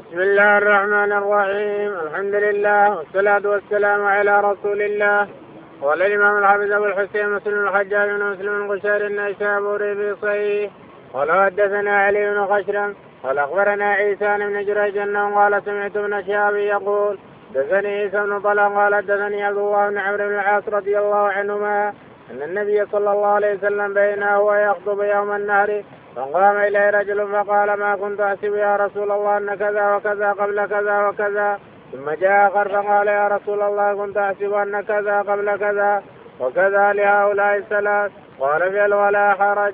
بسم الله الرحمن الرحيم. الحمد لله والصلاة والسلام على رسول الله. قال الإمام الحافظ أبو الحسين مسلم الحجاج بن مسلم القشيري النيسابوري في صحيح قال حدثنا علي بن خشرم قال أخبرنا عيسى بن جريج أنه قال سمعت ابن شهاب يقول حدثني عيسى بن طلحة قال حدثني عبد الله بن عمرو بن العاص رضي الله عنهما أن النبي صلى الله عليه وسلم بينه هو يخطب يوم النهر فقام إليه رجل فقال ما كنت أحسب يا رسول الله أن كذا وكذا قبل كذا وكذا. ثم جاء آخر فقال يا رسول الله كنت أحسب أن كذا قبل كذا وكذا لهؤلاء الثلاث قال فعل ولا حرج.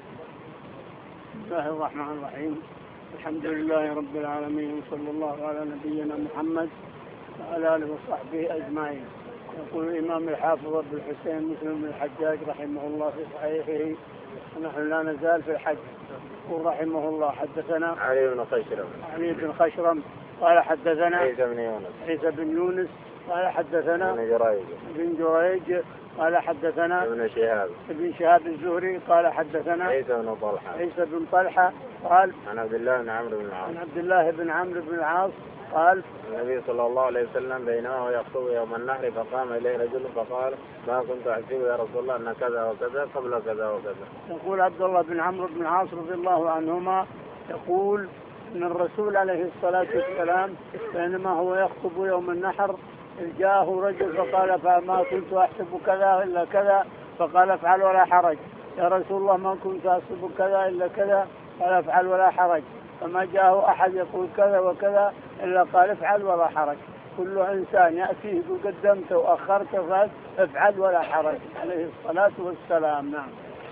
بسم الله الرحمن الرحيم. الحمد لله رب العالمين وصلى الله على نبينا محمد وعلى آله وصحبه أجمعين. يقول الإمام الحافظ أبو الحسين مسلم بن الحجاج رحمه الله في صحيحه ونحن لا نزال في الحج. يقول رحمه الله حدثنا علي بن خشرم قال حدثنا عيسى بن يونس قال حدثنا ابن جريج قال حدثنا ابن شهاب الزهري قال حدثنا عيسى بن طلحة قال عن عبد الله بن عمرو بن العاص قال النبي صلى الله عليه وسلم بينما يخطب يوم النحر فقام إليه رجل فقال ما كنت أحسب يا رسول الله أن كذا وكذا قبل كذا وكذا. يقول عبد الله بن عمرو بن العاص رضي الله عنهما يقول أن الرسول عليه الصلاة والسلام بينما هو يخطب يوم النحر جاءه رجل فقال فما كنت أحسب كذا إلا كذا فقال افعل ولا حرج. يا رسول الله ما كنت أحسب كذا إلا كذا قال افعل ولا حرج. فما جاءه أحد يقول كذا وكذا إلا قال افعل ولا حرج. كل إنسان يأتيه قدمت وأخرت فافعل ولا حرج عليه الصلاة والسلام. نعم.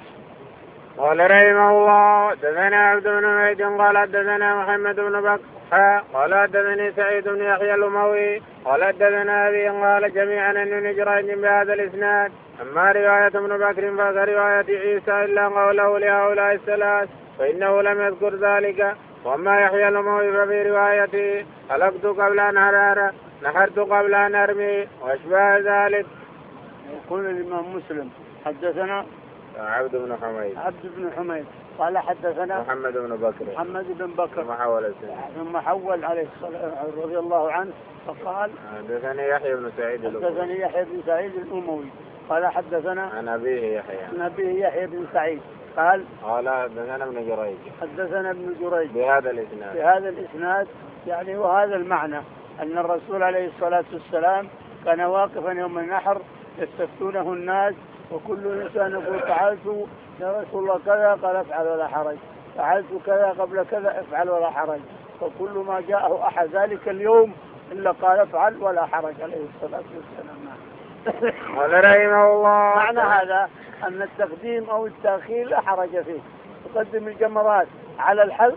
قال رحمه الله حدثنا عبد بن حميد قال حدثنا محمد بن بكر قال حدثني سعيد بن يحيى الأموي قال حدثنا أبي قال جميعا أن جريج بهذا الإسناد. أما رواية ابن بكر فكرواية عيسى إلا قوله لهؤلاء الثلاث فإنه لم يذكر ذلك. وأما يحيى الأموي ففي روايته حلقت قبل أن أرار نحرت قبل أن أرمي وأشبه ذلك. يقول الإمام مسلم حدثنا عبد بن حميد قال حدثنا محمد بن بكر ثم حول عليه الصلاة رضي الله عنه فقال حدثني يحيى بن سعيد الأموي قال حدثنا عن أبيه يحيى بن سعيد قال حدثنا ابن جريج بهذا الإسناد يعني وهذا المعنى أن الرسول عليه الصلاة والسلام كان واقفا يوم النحر يستفتونه الناس وكل إنسان يقول فعلت يا رسول الله كذا قال افعل ولا حرج فعلت كذا قبل كذا افعل ولا حرج. فكل ما جاءه أحد ذلك اليوم إلا قال افعل ولا حرج عليه الصلاة والسلام. قال رحمه الله معنى هذا أن التقديم أو التأخير لا حرج فيه. تقدم الجمرات على الحلق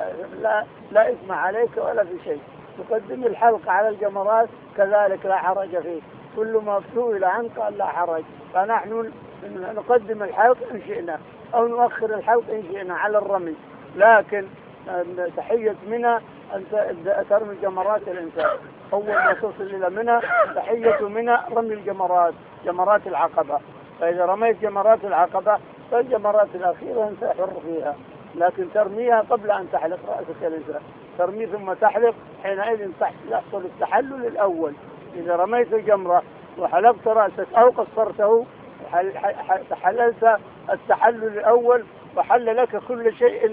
لا إثم عليك ولا في شيء. تقدم الحلق على الجمرات كذلك لا حرج فيه. كل ما سئل عنه قال لا حرج. فنحن نقدم الحلق إن شئنا أو نؤخر الحلق إن شئنا على الرمي. لكن تحية منى أن ترمي جمرات الإنسان. أول ما تصل إلى منى تحية منى رمي جمرات العقبة. فإذا رميت جمرات العقبة فالجمرات الأخيرة أنت حر فيها. لكن ترميها قبل أن تحلق رأسك الإنسان. ترمي ثم تحلق حينئذ يحصل التحلل الأول. إذا رميت الجمرة وحلقت رأسك أو قصرته حللت التحلل الأول وحل لك كل شيء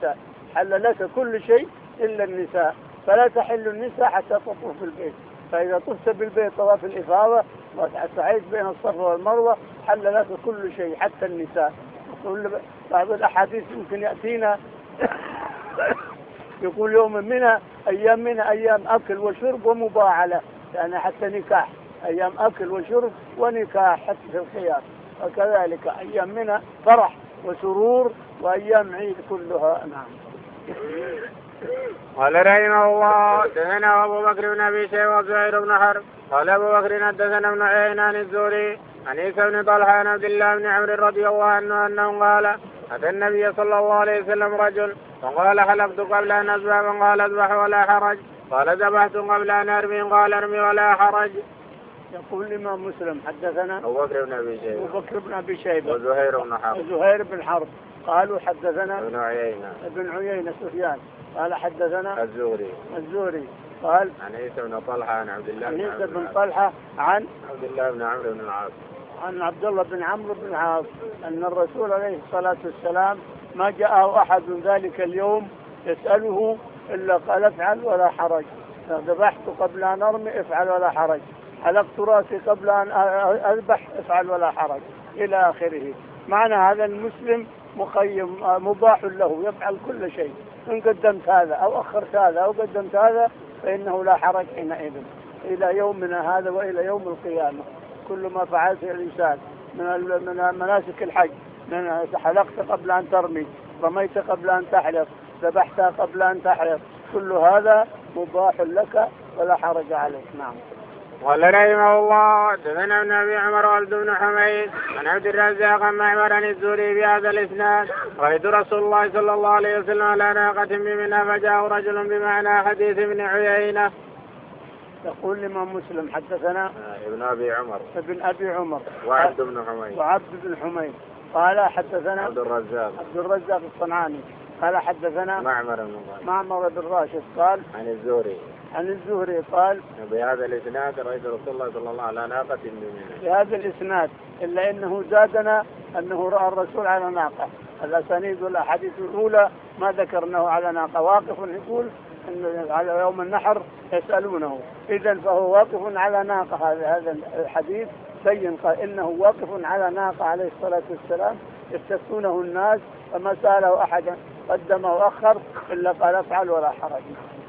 إلا النساء. فلا تحل النساء حتى تطوف بالبيت. فإذا طفت بالبيت طواف الإفاضة وسعيت بين الصفا والمروة حل لك كل شيء حتى النساء. بعض الأحاديث يمكن يأتينا يقول يوم منى أيام أكل وشرب ومباعلة يعني حتى نكاح. أيام أكل وشرب ونكاح حتى في الخيار. وكذلك أيام منى فرح وسرور وأيام عيد كلها. نعم. قال رحمه الله حدثنا أبو بكر بن أبي شيبة وزهير بن حرب قال أبو بكر حدثنا ابن عيينة عن الزهري عن عيسى بن طلحة عن عبد الله بن عمرو رضي الله عنه أنه قال أتى النبي صلى الله عليه وسلم رجل فقال حلقت قبل أن أذبح قال اذبح ولا حرج قال ذبحت قبل أن أرمي قال ارمي ولا حرج. يقول الإمام مسلم حدثنا أبو بكر بن أبي شيبة أبو بكر بن أبي شيبة وزهير بن حرب زهير بن حرب قالوا حدثنا ابن عيينة سفيان قال حدثنا الزهري قال عن عيسى بن طلحة عن عبد الله بن طلحة عن عبد الله بن عمرو بن العاص عن عبد الله بن عمرو بن العاص أن الرسول عليه الصلاة والسلام ما جاءه أحد ذلك اليوم يسأله إلا قال افعل ولا حرج، ذبحت قبل أن أرمي افعل ولا حرج، حلقت رأسي قبل أن أذبح افعل ولا حرج إلى آخره. معنى هذا المسلم مخيم مباح له يفعل كل شيء، إن قدمت هذا أو أخرت هذا أو قدمت هذا فإنه لا حرج حينئذ إلى يومنا هذا وإلى يوم القيامة. كل ما فعلته الإنسان من مناسك الحج، من حلقت قبل أن ترمي، رميت قبل أن تحلق، ذبحت قبل أن تحلق، كل هذا مباح لك ولا حرج عليك. نعم. قال رحمه الله حدثنا ابن ابي عمر والد بن حميد عن عبد الرزاق عن معمر عن الزهري بهذا الاسناد رايت رسول الله صلى الله عليه وسلم على ناقة بمنى فجاء رجل بمعنى حديث ابن عيينة. يقول الإمام مسلم حدثنا ابن ابي عمر وعبد بن حميد قال حدثنا عبد الرزاق الصنعاني قال حدثنا معمر بن راشد قال عن الزهري قال بهذا الاسناد رايت رسول الله صلى الله على ناقة بمنى. بهذا الاسناد الا انه زادنا انه راى الرسول على ناقة. الاسانيد والاحاديث الاولى ما ذكرناه على ناقة، واقف يقول ان على يوم النحر يسالونه، اذا فهو واقف على ناقة. هذا الحديث بين قال انه واقف على ناقة عليه الصلاة والسلام يستفتونه الناس، فما ساله احد قدم واخر الا قال افعل ولا حرج.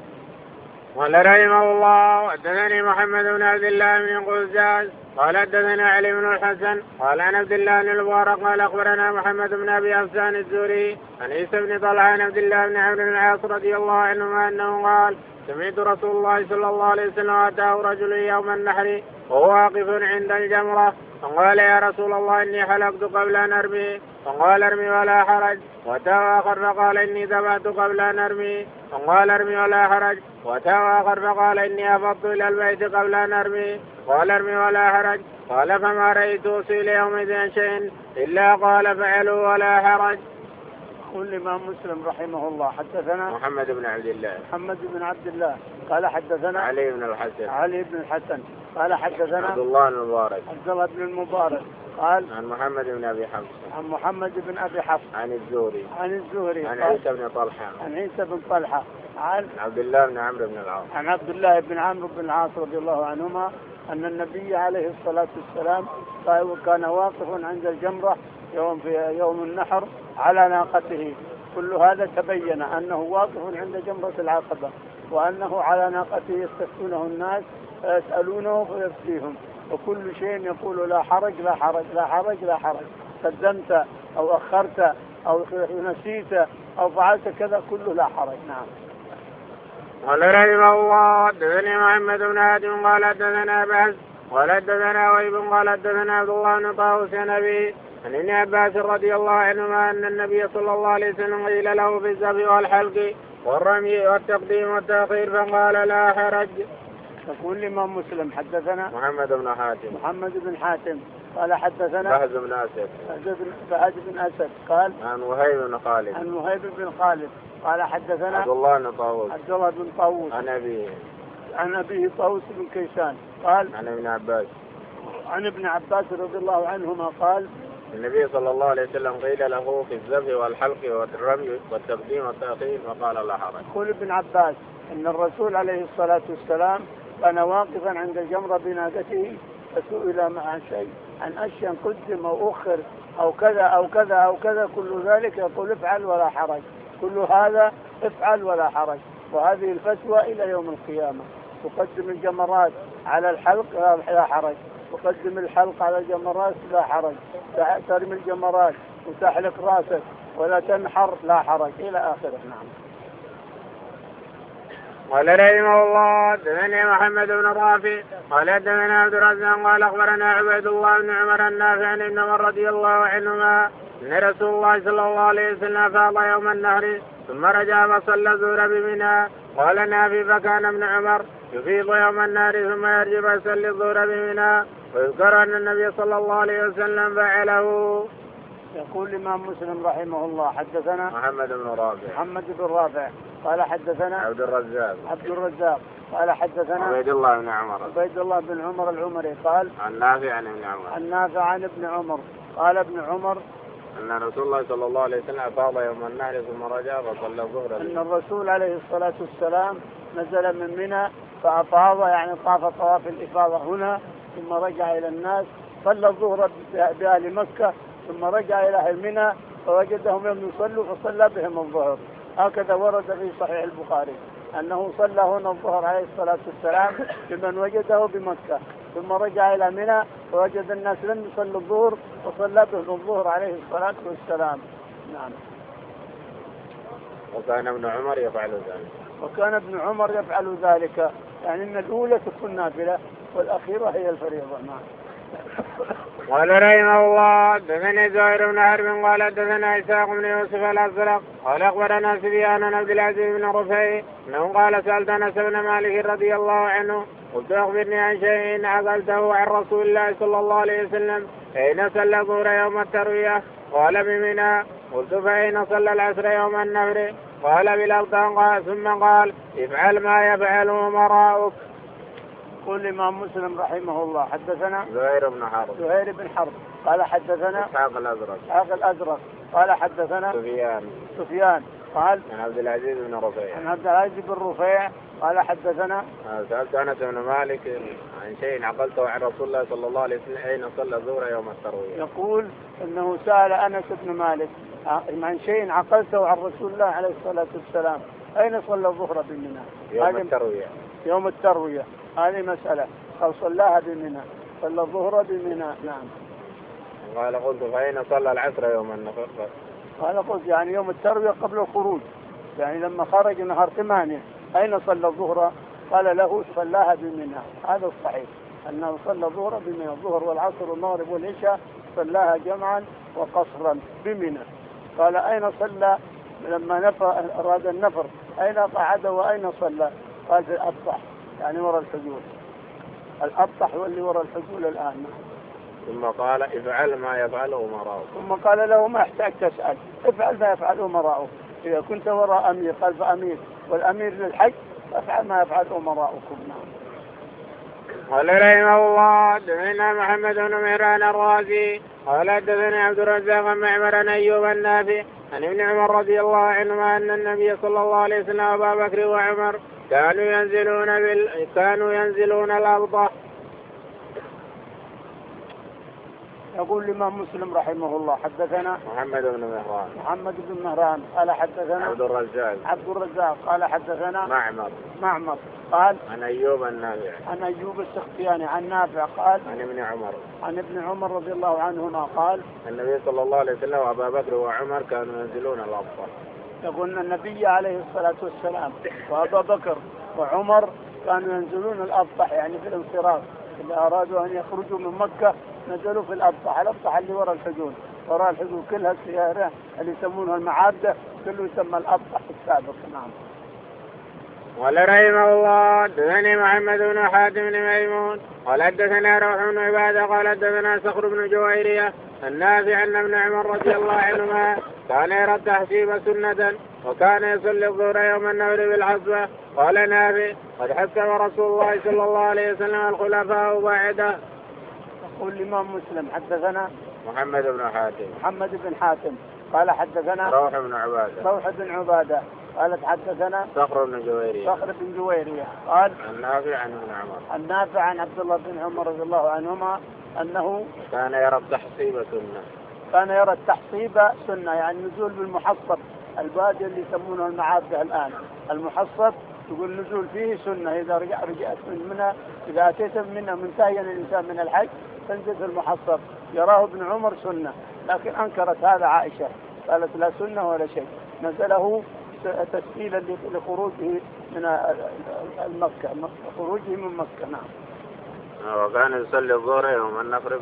قال رحمه الله حدثني محمد بن عبد الله بن قزاز قال حدثنا علي بن الحسن قال عن عبد الله بن المبارك قال اخبرنا محمد بن ابي حفصان الزهري عن عيسى بن طلحة عن عبد الله بن عمرو بن العاص رضي الله عنهما انه قال سمعت رسول الله صلى الله عليه وسلم اتاه رجل يوم النحر وهو واقف عند الجمرة فقال يا رسول الله اني حلقت قبل ان ارمي، فقال ارمي ولا حرج. واتاه اخر فقال اني ذبحت قبل ان ارمي، فقال ارمي ولا حرج. واتاه اخر فقال اني افضت الى البيت قبل ان ارمي، قال ارمي ولا حرج. قال فما رايت اوصي ليومئذ شيء الا قال فعلوا ولا حرج. يقول الإمام مسلم رحمه الله حدثنا محمد بن عبد الله قال حدثنا علي بن الحسن قال حدثنا عبد الله بن المبارك قال عن محمد بن أبي حفص عن الزهري عن عيسى بن طلحة عن عبد الله بن عمرو بن العاص رضي الله عنهما أن النبي عليه الصلاة والسلام كان واقف عند الجمرة في يوم النحر على ناقته. كل هذا تبين أنه واقف عند جمرة العقبة، وأنه على ناقته يستفتونه الناس فيسألونه فيفتيهم، وكل شيء يقول لا حرج لا حرج لا حرج لا حرج، قدمت أو أخرت أو نسيت أو فعلت كذا كله لا حرج. نعم. قال رحمه الله حدثني محمد بن هادم قال حدثنا بهز قال حدثنا وهيب قال حدثنا عبد الله بن طاووس عن أبي عن ابن عباس رضي الله عنهما أن النبي صلى الله عليه وسلم قيل له في الذبح والحلق والرمي والتقديم والتأخير فقال لا حرج. يقول الإمام مسلم حدثنا محمد بن حاتم قال حدثنا فهد بن أسد قال عن وهيب بن خالد قال حدثنا عبد الله بن طاووس عن أبيه طاووس بن كيسان قال عن ابن عباس رضي الله عنهما قال النبي صلى الله عليه وسلم قيل له في الذبح والحلق والرمي والتقديم والتأخير فقال لا حرج. يقول ابن عباس ان الرسول عليه الصلاة والسلام كان واقفا عند الجمرة بناقته فسئل عن أشياء قدم أو أخر أو كذا أو كذا أو كذا، كل ذلك يقول افعل ولا حرج، كل هذا افعل ولا حرج. وهذه الفتوى إلى يوم القيامة. تقدم الجمرات على الحلق لا حرج، تقدم الحلق على الجمرات لا حرج، ترمي الجمرات وتحلق راسك ولا تنحر لا حرج إلى آخره. نعم. قال رحمه الله حدثني محمد بن رافع قال حدثنا عبد الرزاق قال اخبرنا عبيد الله بن عمر النافع عن ابن عمر رضي الله عنهما ان رسول الله صلى الله عليه وسلم فاض يوم النهر ثم رجع فصلى الظهر بمنى قال نافع فكان ابن عمر يفيض يوم النهر ثم يرجع يصلي الظهر بمنى ويذكر أن النبي صلى الله عليه وسلم فعله. يقول الإمام مسلم رحمه الله حدثنا محمد بن رافع قال حدثنا عبد الرزاق قال حدثنا عبيد الله بن عمر العمري قال عن نافع عن ابن عمر قال ابن عمر أن رسول الله صلى الله عليه وسلم أفاض يوم النهر ثم رجع فصلى الظهر. أن الرسول عليه الصلاة والسلام نزل من منى فأفاض يعني طاف طواف الإفاضة هنا ثم رجع إلى الناس صلى الظهر بأهل مكة ثم رجع إلى أهل منى فوجدهم يوم يصلوا فصلى بهم الظهر. هكذا ورد في صحيح البخاري أنه صلى هنا الظهر عليه الصلاة والسلام بمن وجده بمكة ثم رجع إلى منى ووجد الناس لم يصلوا الظهر وصلى بهم الظهر عليه الصلاة والسلام. نعم. وكان ابن عمر يفعل ذلك يعني أن الأولى تكون نافلة والأخيرة هي الفريضة. نعم. قال رحمه الله حدثنا زهير بن حرب قال حدثنا إسحاق بن يوسف الأزرق قال أخبرنا سفيان بن عبد العزيز بن رفيع أنه قال سألت أنس بن مالك رضي الله عنه قلت أخبرني عن شيء عقلته عن رسول الله صلى الله عليه وسلم أين صلى الظهر يوم التروية قال بمنى قلت فأين صلى العصر يوم النفر قال بالأبطان ثم قال افعل ما يفعل أمراؤك. يقول الإمام مسلم رحمه الله حدثنا زهير بن حرب قال حدثنا إسحاق الأزرق قال حدثنا سفيان قال عن عبد العزيز بن رفيع قال حدثنا سألت أنس بن مالك عن شيء عقلته عن رسول الله صلى الله عليه وسلم أين صلى الظهر يوم التروية. يقول إنه سأل أنس بن مالك عن شيء عقلته عن رسول الله عليه الصلاة والسلام أين صلى الظهر بمنى يوم التروية. هذه مسألة قال صلاها بمنى صلى الظهر بمنى. نعم. قال قلت فأين صلى العصر يوم النفر قال قلت يعني يوم التروية قبل الخروج يعني لما خرج نهار 8 أين صلى الظهر قال له صلاها بمنى. هذا الصحيح أنه صلى الظهر بمنى الظهر والعصر والمغرب والعشاء صلاها جمعا وقصرا بمنى. قال أين صلى لما أراد النفر أين قعد وأين صلى قال في الأبطح يعني وراء الحجول. الأبطح هو اللي وراء الحجول الآن. ثم قال افعل ما يفعل أمراؤك. ثم قال له ما يحتاج تسأل افعل ما يفعل أمراؤك. إذا كنت وراء أمير قال فأمير والأمير للحج فافعل ما يفعل أمراؤكم. قال رحمه الله حدثنا محمد بن مهران الرازي قال حدثنا عبد الرزاق بن معمر عن أيوب النافع عن ابن عمر رضي الله عنهما أن النبي صلى الله عليه وسلم وأبا بكر وعمر كانوا ينزلون الأبطح. يقول الإمام مسلم رحمه الله حدثنا محمد بن مهران قال حدثنا عبد الرزاق قال حدثنا معمر قال عن أيوب السختياني عن نافع قال عن ابن عمر رضي الله عنهما قال النبي صلى الله عليه وسلم وأبا بكر وعمر كانوا ينزلون الأبطح. يقول النبي عليه الصلاة والسلام وأبا بكر وعمر كانوا ينزلون الأبطح يعني في الانصراف إذا أرادوا أن يخرجوا من مكة نزلوا في الأبطح اللي وراء الحجول كلها السيارة اللي يسمونها المعابدة كله يسمى الأبطح السابق. نعم. قال رحمه الله حدثني محمد بن حاتم بن ميمون قال حدثنا روح بن عبادة قال حدثنا صخر بن جويرية النافع أن ابن عمر رضي الله عنهما كان يرى التحسيب سنة وكان يصلي الظهر يوم النهر بالحصبة. قال نافع قد حسب رسول الله صلى الله عليه وسلم الخلفاء بعده. يقول الإمام مسلم حدثنا محمد بن حاتم قال حدثنا روح بن عبادة قالت حدثنا صخر بن جويرية قال النافع عن عبد الله بن عمر رضي الله عنهما أنه كان يرى التحصيب سنة يعني النزول بالمحصب البادية اللي يسمونه المعابدة الآن المحصب يقول النزول فيه سنة إذا رجعت منها إذا أتيت منها منتهيا الإنسان من الحج تنزل في المحصب. يراه ابن عمر سنة لكن أنكرت هذا عائشة قالت لا سنة ولا شيء نزله تسهيلا لخروجه من مكة. نعم. وكان يصلي الظهر يوم النفر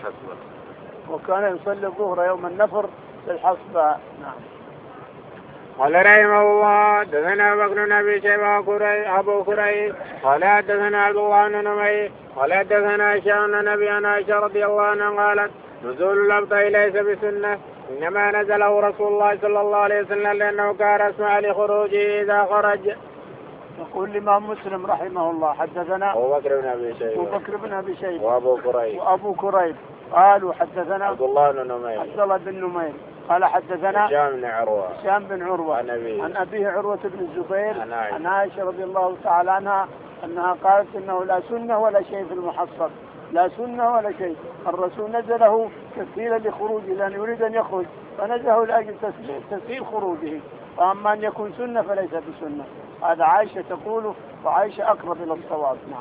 بالحصبة. نعم. قال رحمه الله حدثنا بكر بن ابي شيبه ابو كريب قال حدثنا عبد الله بن نمير قال حدثنا هشام بن ابي عائشه رضي الله عنها قالت نزول الابطح ليس بسنه انما نزله رسول الله صلى الله عليه وسلم لانه كان اسمع لخروجه اذا خرج. يقول الإمام مسلم رحمه الله حدثنا أبو بكر بن أبي شيبة وأبو كريب قالوا حدثنا عبد الله بن نمير قال حدثنا هشام بن عروة عن أبيه عروة بن الزبير عن عائشة رضي الله تعالى عنها أنها قالت إنه لا سنة ولا شيء في المحصب، لا سنة ولا شيء. الرسول نزله تسهيلا لخروجه لأن يريد أن يخرج فنزله لأجل تسهيل خروجه، وأما أن يكون سنة فليس بسنة. هذا عائشة تقول وعائشة أقرب إلى الصواب. نعم.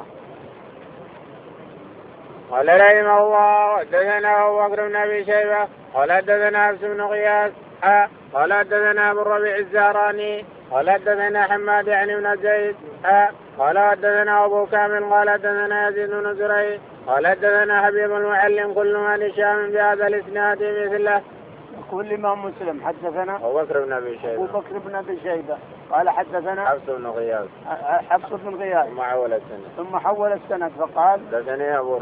قال رحمه الله حدثنا أبو بكر بن أبي شيبة قال حدثنا حفص بن غياث قال حدثنا أبو الربيع الزهراني قال حدثنا حماد يعني بن زيد قال حدثنا أبو كامل قال حدثنا يزيد بن زريع قال حدثنا حبيب المعلم كل عن هشام بهذا الإسناد مثله. يقول الإمام مسلم حدثنا أبو بكر بن أبي شيبة قال حدثنا حفص بن غياث ثم حول السند فقال حدثني أبو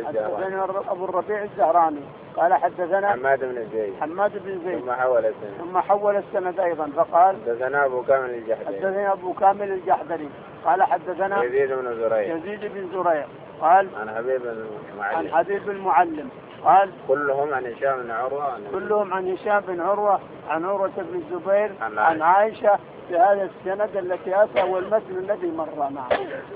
الربيع الزهراني قال حدثنا حماد بن زيد ثم حول السند أيضا فقال حدثنا أبو كامل الجحدري قال حدثنا يزيد بن زريع قال عن حبيب المعلم قال كلهم عن هشام بن عروة عن عروة بن الزبير عن عائشة بهذا السند التي أتى والمثل الذي مر معه.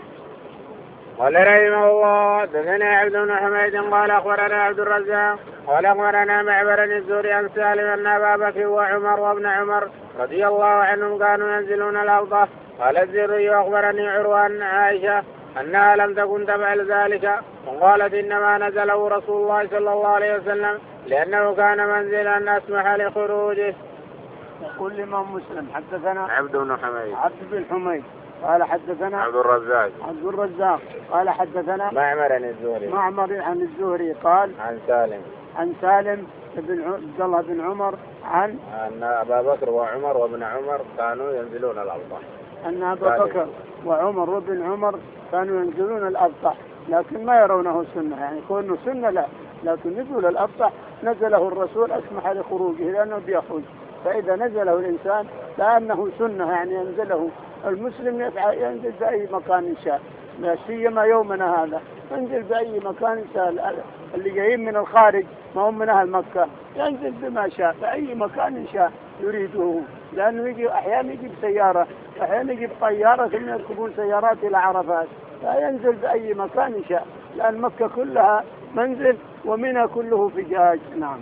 قال رحمه الله حدثنا عبد بن حميد قال أخبرنا عبد الرزاق قال أخبرنا معبر الزهري عن سالم أن أبا بكر وعمر وابن عمر رضي الله عنهم كانوا ينزلون الأبطح. قال الزهري أخبرني عروة عن عائشة أنها لم تكن تفعل ذلك وقالت إنما نزله رسول الله صلى الله عليه وسلم لأنه كان منزلا أسمح لخروجه. يقول الإمام مسلم حدثنا عبد بن حميد قال حدثنا عبد الرزاق قال حدثنا معمر عن الزهري قال عن سالم بن عبد الله بن عمر عن أن أبا بكر وعمر وابن عمر كانوا ينزلون الأبطح. أن أبا بكر وعمر وابن عمر كانوا ينزلون الأبطح لكن ما يرونه سنة، يعني كونه سنة لا، لكن نزول الأبطح نزله الرسول أسمح لخروجه لأنه بيخرج. فإذا نزله الإنسان لأنه سنة يعني ينزله المسلم ينزل بأي مكان شاء، لا سيما يومنا هذا ينزل بأي مكان شاء. اللي جايين من الخارج ما هم من أهل مكة ينزل بما شاء بأي مكان شاء يريده، لأنه يجي أحيانا يجيب سيارة أحيانا يجيب طيارة ثم يركبون سيارات إلى عرفات، فينزل بأي مكان شاء لأن مكة كلها منزل ومنها كله فجاج. نعم.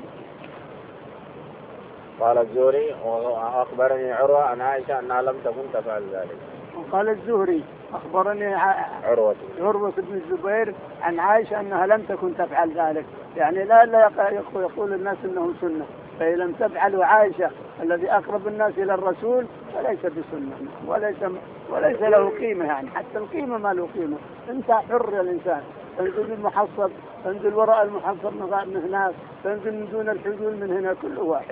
قال الزهري أخبرني عروة عن عائشة أنها لم تكن تفعل ذلك. قال الزهري أخبرني عروة بن الزبير عن عائشة أنها لم تكن تفعل ذلك، يعني لا يقول الناس أنه سنة، فإن لم تفعل عائشة الذي أقرب الناس إلى الرسول فليس بسنة وليس له قيمة، يعني حتى القيمة ما له قيمة. أنت حر يا الإنسان، تنزل المحصب تنزل وراء المحصب من هناك، تنزل من دون الحجول من هنا، كل واحد.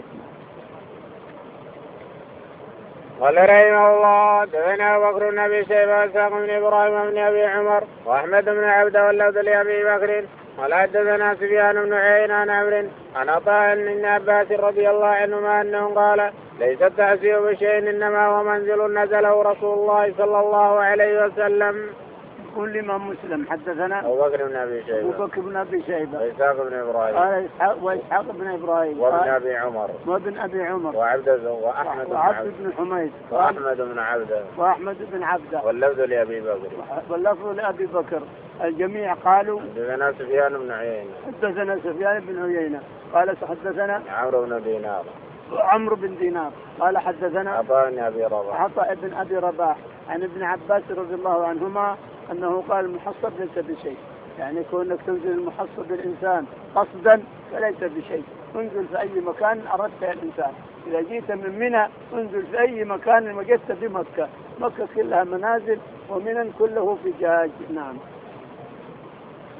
قال رحمه الله حدثنا أبو بكر بن أبي شيبة وإسحاق بن إبراهيم بن أبي عمر وأحمد بن عبد واللفظ لأبي بكر قال حدثنا سفيان بن عيينة عن عمرو عن عطاء بن عباس رضي الله عنهما أنه قال ليس التعزية بشيء إنما هو منزل نزله رسول الله صلى الله عليه وسلم. يقول الإمام مسلم حدثنا أبو بكر بن أبي شيبة وإسحاق بن إبراهيم وابن أبي عمر وأحمد بن حميد وأحمد بن عبده واللفظ لأبي بكر الجميع قالوا حدثنا سفيان بن عيينة قال حدثنا عمرو بن دينار قال حدثنا عطاء بن أبي رباح عن ابن عباس رضي الله عنهما أنه قال المحصب ليس بشيء، يعني كونك تنزل المحصب الإنسان قصدا فليس بشيء، انزل في أي مكان أردت الإنسان. إذا جيت من منى انزل في أي مكان وجدت بمكة، مكة كلها منازل ومنى كله فجاج. نعم.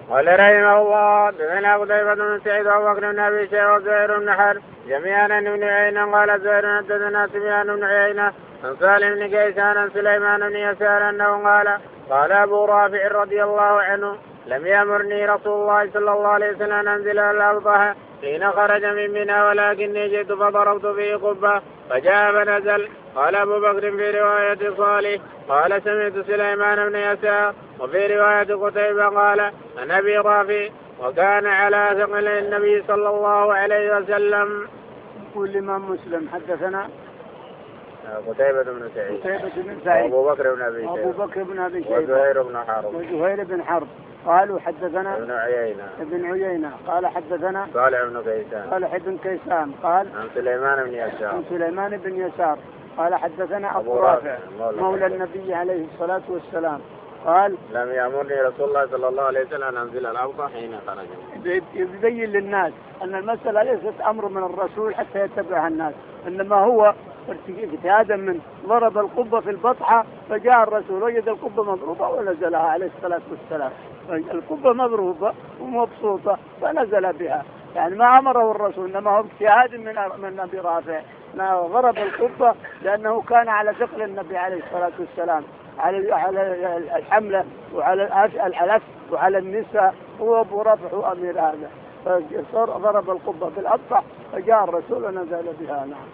قال رحمه الله دثنا قتيبة بن سعيد وابو بكر بن ابي شيبة وزهير بن حرب جميعا عن ابن عيينة قال زهير حدثنا سفيان بن عيينة عن سالم بن كيسان عن سليمان بن يسار انه قال ابو رافع رضي الله عنه لم يأمرني رسول الله صلى الله عليه وسلم ان انزل الأبطح حين خرج من منى ولكني جئت فضربت به قبة فجاء فنزل. قال ابو بكر في رواية صالح قال سمعت سليمان بن يسار وفي رواية قتيبة قال عن ابي رافع وكان على ثقل النبي صلى الله عليه وسلم. يقول الإمام مسلم حدثنا قتيبة بن سعيد وابو بكر بن ابي شيبة وزهير بن حرب قالوا حدثنا ابن عيينة قال حدثنا صالح بن كيسان قال عن سليمان بن يسار قال حدثنا أبو رافع مولى النبي عليه الصلاة والسلام قال لم يأمرني رسول الله صلى الله عليه وسلم أن أنزل الأبطح حين خرج. يبين للناس أن المسألة ليست أمر من الرسول حتى يتبعها الناس، إنما هو اجتهادا من ضرب القبة في البطحة فجاء الرسول وجد القبة مضروبة ونزلها عليه الصلاة والسلام. القبة مضروبة ومبسوطة فنزل بها، يعني ما أمره الرسول إنما هو اجتهاد من أبي رافع ضرب القبة لأنه كان على ثقل النبي عليه الصلاة والسلام على الحملة وعلى الألف وعلى النساء، هو أبو رافع هو أمير هذا، فضرب القبة بالأبطح فجاء الرسول ونزل بها. نعم.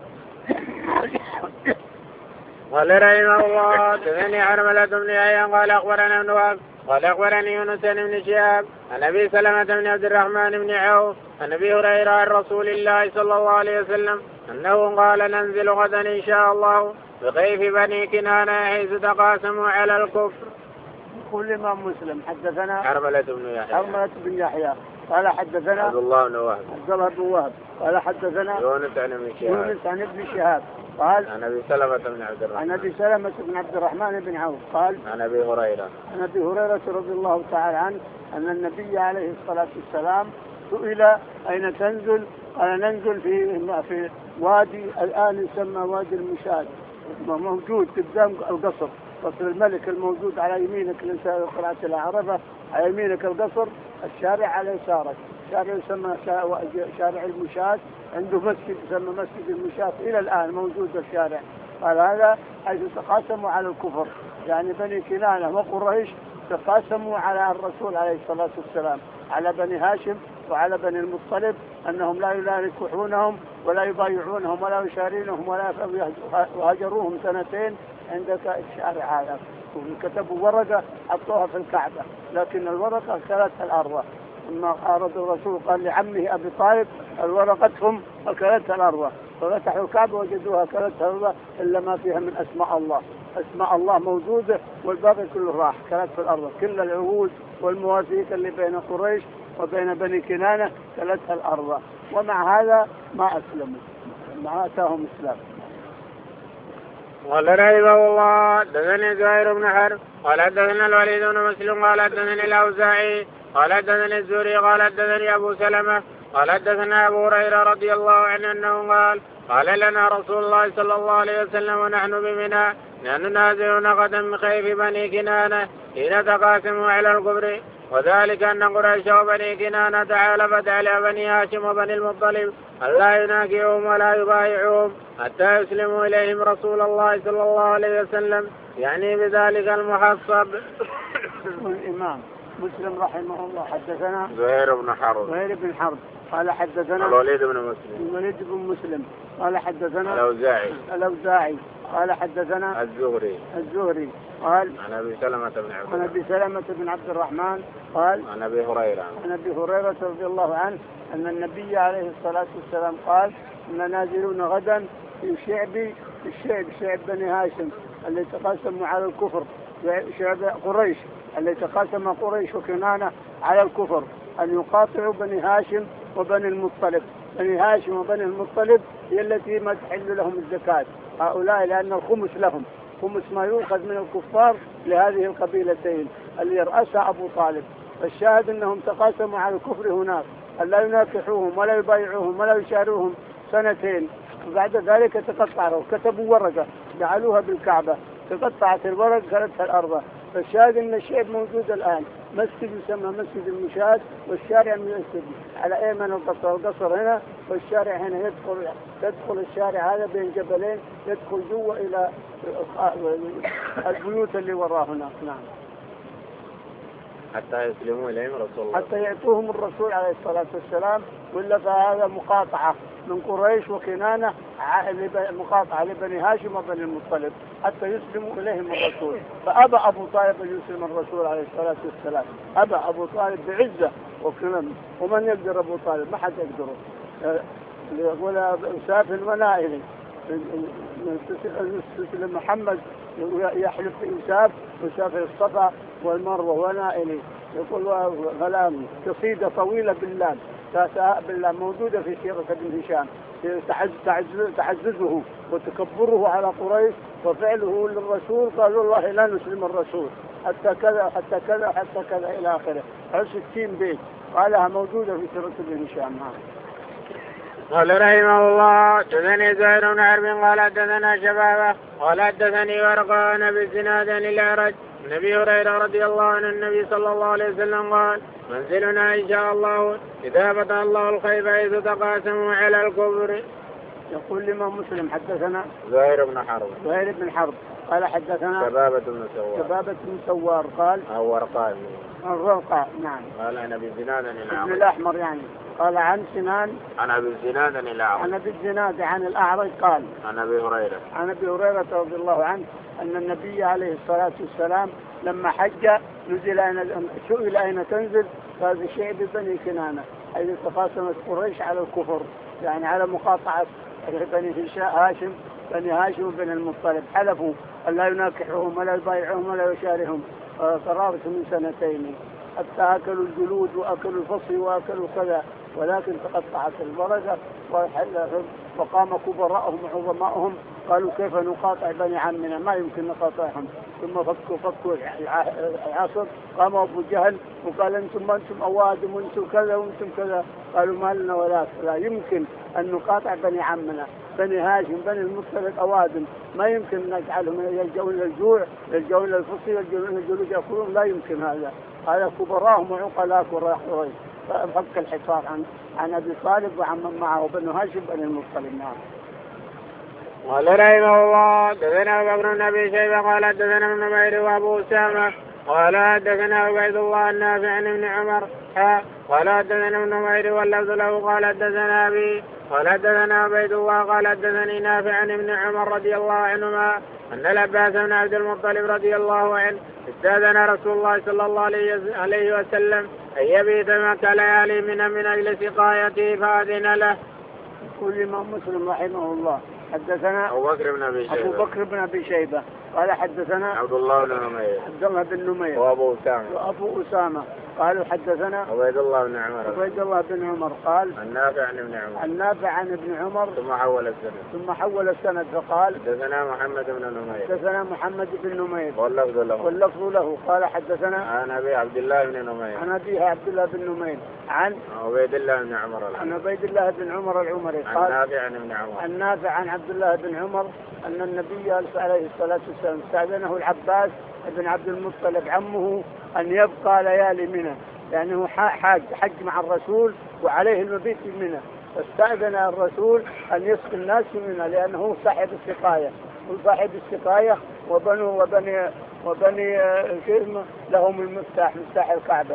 قال رحمه الله دثني حرملة بن يحيى قال أخبرنا ابن وهب قال أخبرني يونس بن شهاب عن أبي سلمة بن عبد الرحمن بن عوف عن أبي هريرة عن رسول الله صلى الله عليه وسلم أنه قال ننزل غدا إن شاء الله بخيف بني كنانة حيث تقاسموا على الكفر. يقول الإمام مسلم حدثنا حرملة بن يحيى قال حدثنا عبد الله بن وهب قال حدثنا يونس عن ابن شهاب قال عن أبي سلمة بن عبد الرحمن بن عوف قال عن أبي هريرة رضي الله تعالى عنه أن النبي عليه الصلاة والسلام سئل أين تنزل؟ قال ننزل في وادي الآن يسمى وادي المشاد، موجود قدام القصر، قصر الملك الموجود على يمينك الإنسان قرأت العربة، على يمينك القصر، الشارع على يسارك شارع يسمى شارع المشاة، عنده مسجد يسمى مسجد المشاة إلى الآن موجود الشارع. قال هذا حيث تقاسموا على الكفر، يعني بني كنانة وقريش تقاسموا على الرسول عليه الصلاة والسلام، على بني هاشم وعلى بني المطلب أنهم لا ينكحونهم ولا يبايعونهم ولا يشارينهم ولا وهجروهم سنتين عندك الشارع هذا، وكتبوا ورقة حطوها في الكعبة، لكن الورقة كلتها الأرض. لما أراد الرسول قال لعمه أبي طالب الورقتهم أكلتها الأرض، ففتحوا الكعبة وجدوها كلتها الأرض إلا ما فيها من أسماء الله موجودة والباقي كله راح كلت في الأرض، كل العهود والمواثيق اللي بين قريش وبين بني كنانة كلتها الأرض، ومع هذا ما أسلموا، ما أتاهم إسلام. قال رحمه الله دثني زهير بن حرب قال حدثنا الوليد بن مسلم قال حدثني الأوزاعي قال حدثني الزهري قال حدثني أبو سلمة قال حدثنا أبو هريرة رضي الله عنه أنه قال لنا رسول الله صلى الله عليه وسلم ونحن بمنى نحن نازلون غدا من خيف بني كنانة حين تقاسموا على الكفر، وذلك أن قريش وبني كنانة تعالفت على بني هاشم وبني المطلب ألا يناكحوهم ولا يبايعوهم حتى يسلموا إليهم رسول الله صلى الله عليه وسلم، يعني بذلك المحصب. الإمام مسلم رحمه الله حدثنا زهير بن حرب قال حدثنا الوليد بن مسلم قال حدثنا الأوزاعي قال حدثنا الزهري قال عن أبي سلمة بن عبد الرحمن قال عن أبي هريرة رضي الله عنه أن النبي عليه الصلاة والسلام قال إن نازلون غدا في شعب بني هاشم اللي تقاسموا على الكفر، شعب قريش اللي تقاسم قريش وكنانة على الكفر، أن يقاطعوا بني هاشم وبني المطلب. بني هاشم وبني المطلب هي التي ما تحل لهم الزكاة، هؤلاء لأن الخمس لهم، خمس ما يؤخذ من الكفار لهذه القبيلتين اللي يرأسها أبو طالب. فالشاهد أنهم تقاسموا على الكفر هناك، ألا يناكحوهم ولا يبايعوهم ولا يشاروهم سنتين، وبعد ذلك تقطعوا، كتبوا ورقة جعلوها بالكعبة، تقطعت الورق كلتها الأرض، فالشاهد ان الشيء موجود الان، مسجد يسمى مسجد المشاة، والشارع مسجد على ايمن القصر هنا، والشارع هنا يدخل الشارع هذا بين جبلين، يدخل جوا الى البيوت اللي وراه هناك. نعم. حتى يسلموا إليهم رسول الله، حتى يأتوهم الرسول عليه الصلاة والسلام. ولا فهذا مقاطعة من قريش وكنانة، مقاطعة لبني هاشم وبني المطلب حتى يسلموا إليهم الرسول. فأبى أبو طالب أن يسلم الرسول عليه الصلاة والسلام، أبى أبو طالب بعزة وكرم. ومن يقدر أبو طالب؟ ما حد يقدره. يقول أساف المنائل تسلم محمد، يحلف إساف الصفا والمروة ونائلي. يقول غلام قصيدة طويلة بالله بالله موجودة في سيرة ابن هشام، تعززه وتكبره على قريش وفعله للرسول. قالوا والله لا نسلم الرسول حتى كذا حتى كذا حتى كذا إلى آخره. 60 بيت قالها موجودة في سيرة ابن هشام. قال رحمه الله حدثني زهير بن حرب قال حدثنا شبابه قال حدثني ورقة عن ابي الزناد عن الأعرج عن ابي هريرة رضي الله عنه النبي صلى الله عليه وسلم قال منزلنا ان شاء الله اذا فتح الله الخير حيث تقاسموا على الكفر. يقول الإمام مسلم حدثنا زهير بن حرب قال حدثنا شبابة بن سوار قال أو ورقاء نعم قال عن ابي الزناد عن ابن الأحمر يعني قال عن سنان عن ابي الزناد عن الأعرج عن ابي الزناد عن الأعرج قال عن ابي هريرة رضي الله عنه أن النبي عليه الصلاة والسلام لما حج سئل أين تنزل؟ قال الشيء ببني كنانة، حيث تقاسمت قريش على الكفر، يعني على مقاطعة بني هاشم وبني المطلب. حلفوا أن لا يناكحهم ولا يبايعهم ولا يشارهم قرابة من 2 حتى أكلوا الجلود وأكلوا الفصل وأكلوا كذا، ولكن تقطعت البركة وقام كبراءهم وعظماءهم قالوا كيف نقاطع بني عمنا؟ ما يمكن نقاطعهم. ثم فكوا العصر. قام أبو جهل وقال أنتم أوادم وأنتم كذا وأنتم كذا. قالوا ما لنا ولا لا يمكن أن نقاطع بني عمنا بني هاشم بني المطلب أوادم، ما يمكن نجعلهم يلجؤون للجوع يلجؤون للفصل يلجؤون للجلود يأكلون، لا يمكن هذا كبراهم وعقلاء قريش. ففك الحصار عن ابي طالب وعمن معه بنو هاشم بن المطلب. نعم. قال رحمه الله حدثنا بكر بن ابي شيبه قال حدثنا ابن نمير وابو اسامه قال حدثنا عبيد الله النافع عن ابن عمر قال حدثنا ابن نمير واللفظ له قال حدثنا ابي قال حدثنا عبيد الله قال حدثني نافع عن ابن عمر رضي الله عنهما أن العباس بن عبد المطلب رضي الله عنه استأذن رسول الله صلى الله عليه وسلم أن يبيت مكة ليالي من أجل سقايته فأذن له. يقول الإمام مسلم رحمه الله حدثنا أبو بكر بن أبي شيبة قال حدثنا عبد الله بن نمير وأبو أسامة قالوا حدثنا عبيد الله بن عمر قال النافع عن ابن عمر ثم حول السند فقال حدثنا محمد بن نمير واللفظ له قال حدثنا عن أبي عبد الله بن نمير عن عبيد الله بن عمر العمري قال النافع عن عبد الله بن عمر أن النبي عليه الصلاة والسلام استأذنه العباس بن عبد المطلب عمه أن يبقى ليالي منى، يعني هو حج مع الرسول وعليه المبيت في منى، فاستأذن الرسول أن يسقي الناس في منى لأنه صاحب السقاية وبني شيبة لهم المفتاح مفتاح الكعبة.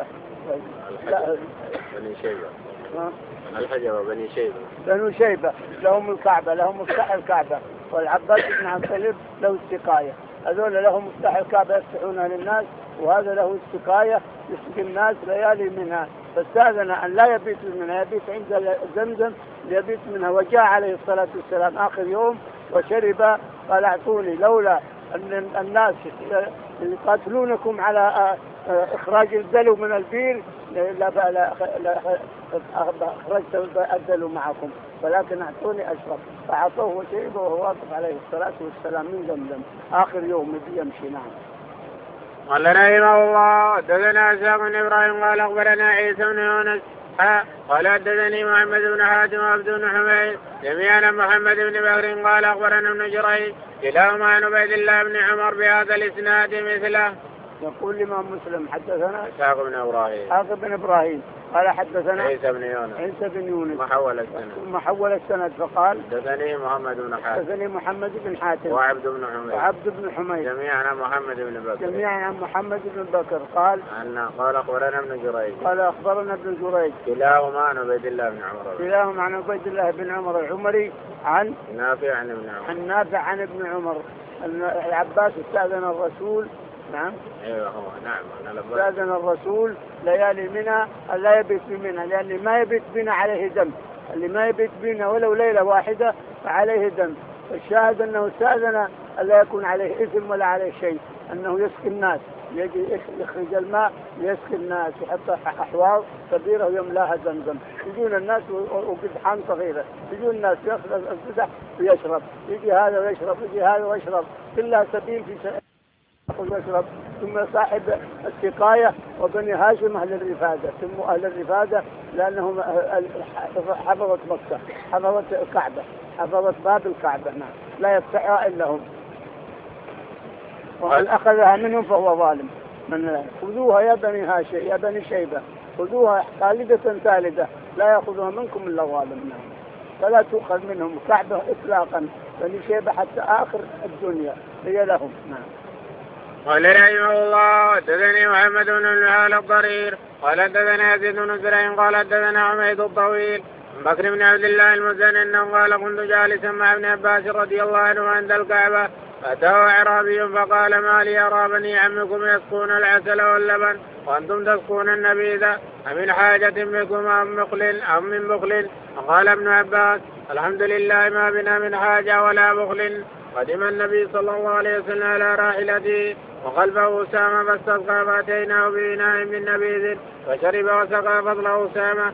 بني شيبة الحجر بنو شيبة لهم الكعبة لهم مفتاح الكعبة، والعباس بن عبد المطلب له السقاية. هذول لهم مفتاح الكعبة يفتحونها للناس، وهذا له السقاية يسقي الناس ليالي منها. فاستأذن أن لا يبيت منها، يبيت عند زمزم يبيت منها. وجاء عليه الصلاة والسلام آخر يوم وشرب قال اعطوني، لولا أن الناس يقاتلونكم على إخراج الدلو من البير أخرجت الدلو معكم، ولكن أعطوني أشرب. فأعطوه وشرب وهو واقف عليه الصلاة والسلام من زمزم آخر يوم يمشي. نعم. قال رحمه الله حدثنا إسحاق بن إبراهيم قال أخبرنا عيسى بن يونس قال حدثني محمد بن حاتم وعبد بن حميد جميعا محمد بن بكر قال أخبرنا ابن جريج كلاهما عن عبيد الله بن عمر بهذا الإسناد مثله. يقول الإمام مسلم حدثنا إسحاق بن إبراهيم قال حدثنا عيسى بن يونس محول السند فقال حدثني محمد بن حاتم وعبد بن حميد جميعا عن محمد بن بكر قال أخبرنا ابن جريج كلاهما عن عبيد الله بن عمر العمري عن نافع عن ابن عمر أن العباس استأذن الرسول. نعم استأذن الرسول ليالي منى لا يبيت بمنى، لأن ما يبيت بنا عليه دم، اللي ما يبيت بنا ولو ليلة واحدة فعليه دم. الشاهد أنه استأذن لا يكون عليه إثم ولا عليه شيء، أنه يسقي الناس، يجي يخرج الماء يسقي الناس، يحط أحواض كبيرة ويملاها زمزم، يجون الناس وقدحان صغيرة، يجون الناس يأخذ القدح ويشرب، يجي هذا ويشرب، يجي هذا ويشرب، كلها سبيل في ويشرب. ثم صاحب السقاية وبني هاشم أهل الرفادة، سموا أهل الرفادة لأنهم حفظت مكة، حفظت الكعبة، حفظت باب الكعبة، لا يفتحها إلا هم، ومن أخذها منهم فهو ظالم. خذوها يا بني هاشم يا بني شيبة، خذوها خالدة ثالدة، لا يأخذها منكم إلا ظالم، فلا تؤخذ منهم كعبة إطلاقا، بني شيبة حتى آخر الدنيا هي لهم. قال رحمه الله حدثني محمد بن المعال الضرير قال حدثنا يزيد بن زريع قال حدثنا حميد الطويل عن بكر بن عبد الله المزني انه قال كنت جالسا مع ابن عباس رضي الله عنه عند الكعبه فأتاه أعرابي فقال ما لي أرى بني عمكم يسقون العسل واللبن وأنتم تسقون النبيذ أمن حاجة بكم أم من بخل؟ فقال ابن عباس الحمد لله ما بنا من حاجة ولا بخل. قدم النبي صلى الله عليه وسلم على راحلته وخلفه أسامة فاستسقى فأتيناه بإناء من نبيذ فشرب وسقى فضله أسامة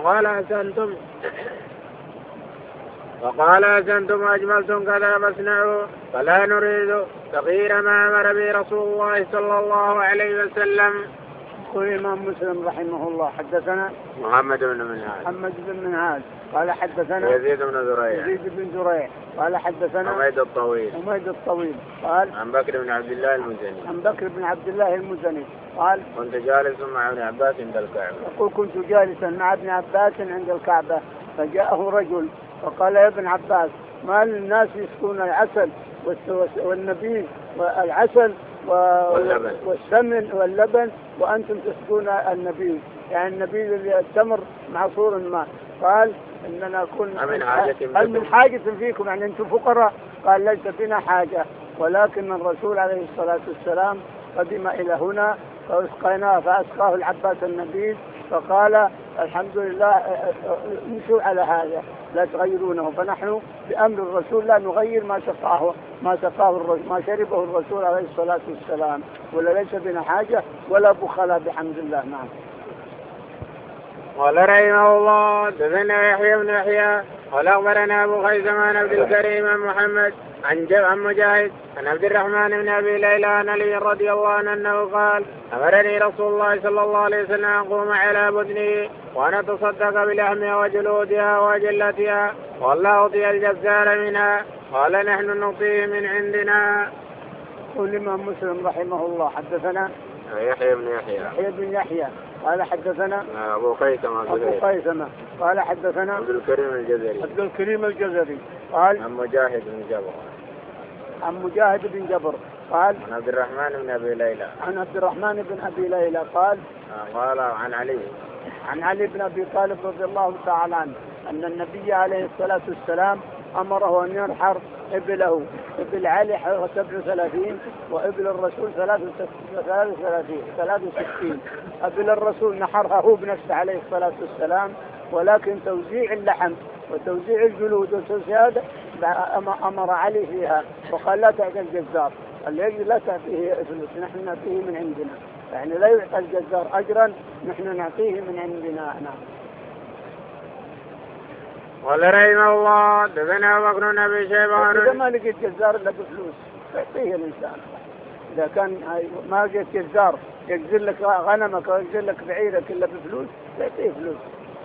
وقال أحسنتم وأجملتم كذا فاصنعوا فلا نريد تغيير ما أمر به رسول الله صلى الله عليه وسلم. يقول الإمام مسلم رحمه الله حدثنا محمد بن منهال قال حدثنا يزيد بن زريع قال حدثنا حميد الطويل قال عن بكر بن عبد الله المزني قال كنت جالسا مع ابن عباس عند الكعبة. يقول كنت جالسا مع ابن عباس عند الكعبة فجاءه رجل فقال يا ابن عباس ما للناس يسقون العسل والنبيذ والعسل والسمن واللبن وأنتم تسقون النبيذ، يعني النبيذ التمر معصور الماء. قال إننا كنا من حاجة فيكم، يعني أنتم فقراء. قال ليس بنا حاجة، ولكن الرسول عليه الصلاة والسلام قدم إلى هنا فأسقيناه فأسقاه العباس النبيذ فقال الحمد لله امشوا على هذا لا تغيرونه، فنحن بأمر الرسول لا نغير ما شربه الرسول عليه الصلاة والسلام، ولا ليس بنا حاجة ولا بخلا بحمد الله. نعم. قال رحمه الله حدثنا يحيى بن يحيى قال أخبرنا أبو خيثمة عن عبد الكريم عن محمد عن مجاهد عن عبد الرحمن بن أبي ليلى عن علي رضي الله عنه أنه قال أمرني رسول الله صلى الله عليه وسلم أن أقوم على بدنه وأنا أتصدق بلحمها وجلودها وجلتها والله أعطي الجزار منها، قال نحن نعطيه من عندنا. يقول الإمام مسلم رحمه الله حدثنا يحيى بن يحيى قال حدثنا أبو خيثمة قال حدثنا عبد الكريم الجزري قال عن مجاهد بن جبر قال عن عبد الرحمن بن أبي ليلى قال عن علي بن أبي طالب رضي الله تعالى عنه أن النبي عليه الصلاة والسلام أمره أن ينحر إبل علي 37 وإبل الرسول 63. إبل الرسول نحرها هو بنفسه عليه الصلاة والسلام، ولكن توزيع اللحم وتوزيع الجلود والسوسياد أمر علي فيها وقال لا تعطي الجزار، الذي لا تعطيه فلوس نحن نعطيه من عندنا، يعني لا يعطي الجزار أجرا نحن نعطيه من عندنا. قال رحمه الله حدثنا بكر بن أبي شيبة إذا ما لقيت جزار إلا بفلوس يعطيه الإنسان، إذا كان ما لقيت جزار يجزل لك غنمك ويجزل لك بعيرك إلا بفلوس يعطيه فلوس.